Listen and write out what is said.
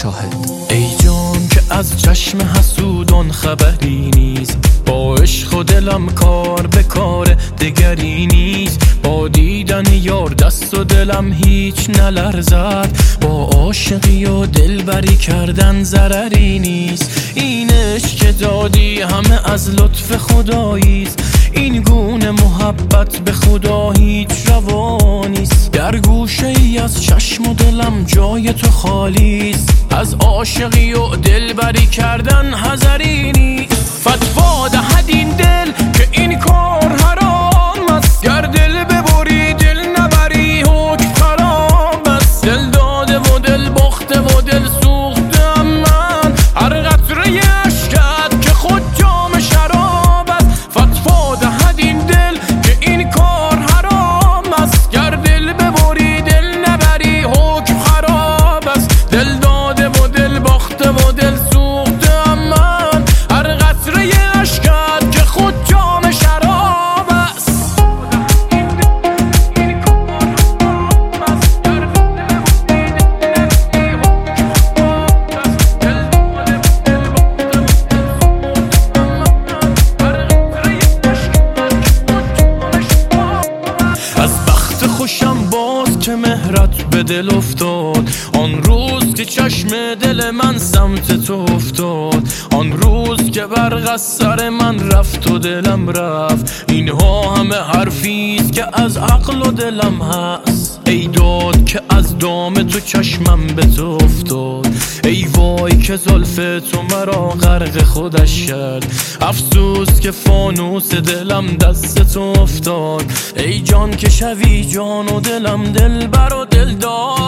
شاهد. ای جان که از چشم حسودان خبری نیست، با عشق و دلم کار به کار دگری نیست. با دیدن یار دست و دلم هیچ نلرزد، با عاشقی و دلبری کردن ضرری نیست. این عشق که دادی همه از لطف خداییست، این گونه محبت به خدا هیچ روا نیست. در گوشه ای از چشم و دلم جای تو خالیست، از عاشقی و دلبری کردن حذری نیست. فتوا دهد این دل که این کار حرام است، گر دل ببری دل نبری حکم خراب است. دل داده و دل باخته و دل سوخته من، هر قطره اشکت که خود جام شراب است. فتوا دهد این دل که این کار حرام است، گر دل ببری دل نبری حکم خراب است. دل داده و دل باخته و دل سوخته من، هر قطره اشکت که خود جام شراب است. از بخت خوشم باز که مهرت به دل افتاد، آن روز که چشم دل من سمت تو افتاد، آن روز که برق از سر من رفت و دلم رفت. اینها همه حرفیست که از عقل و دلم هست. ای داد که از دام تو چشمم به تو افتاد، ای وای که زلف تو مرا غرق خودش کرد. افسوس که فانوس دلم دست تو افتاد، ای جان که شوی جان و دلم دلبر و دلدار.